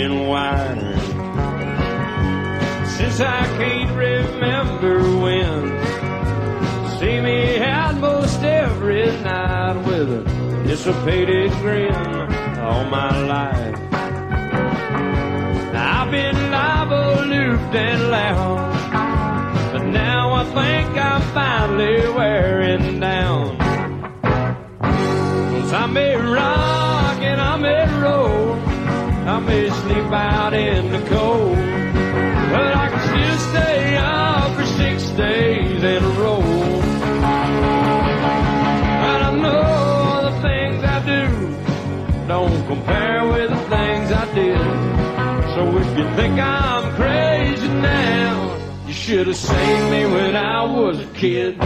been wider since I can't remember when. See me out most every night with a dissipated grin all my life. I've been liable, looped and loud, but now I think I'm finally wearing down. 'Cause I may rock and I may roll, I may sleep out in the cold, but I can still stay up for 6 days in a row. And I know the things I do don't compare with the things I did. So if you think I'm crazy now, you should have seen me when I was a kid.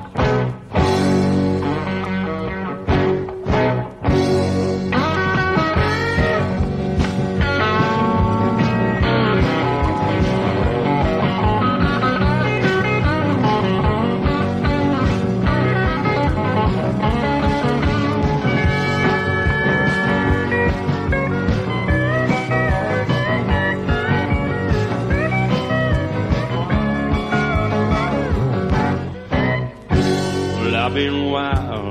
I've been wild,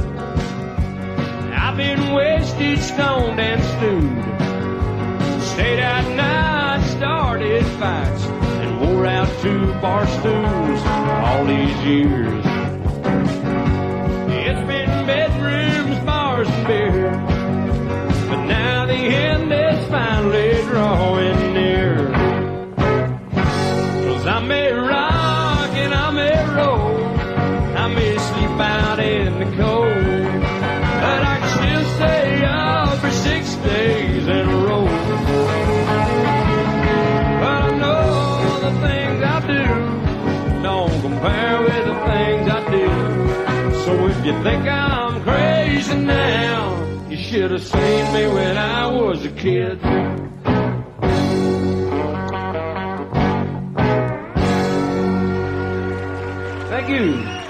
I've been wasted, stoned and stewed, stayed out nights, started fights, and wore out 2 bar stools all these years. It's been bedrooms, bars and beer, but now the end is finally drawing near. 'Cause I may rock and I may roll, I may sleep out in the cold, but I can still stay up for 6 days in a row. But I know the things I do don't compare with the things I did. So if you think I'm crazy now, you should have seen me when I was a kid. Thank you.